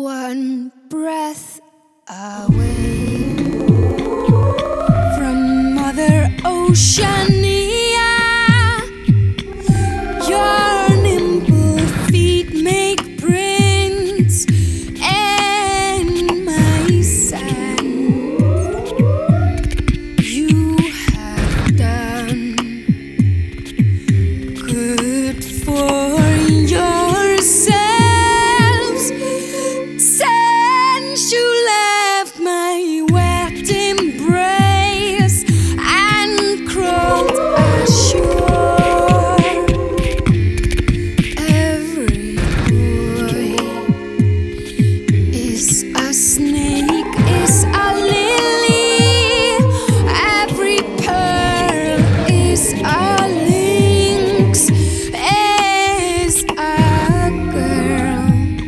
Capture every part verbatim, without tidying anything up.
one breath away from Mother Oceania. Your nimble feet make prints in my sand. You have done good for yourselves since you left my wet embrace and crawled ashore. Every boy is a snake, is a lily. Every pearl is a lynx, is a girl.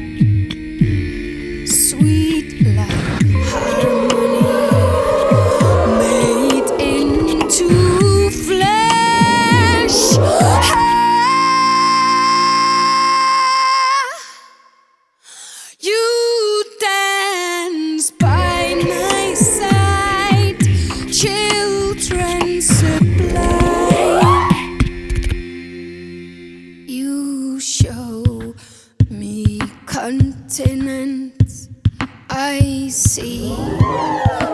Sweet like harmony made into flesh. You dance by my side, children supply. You show me continents I see.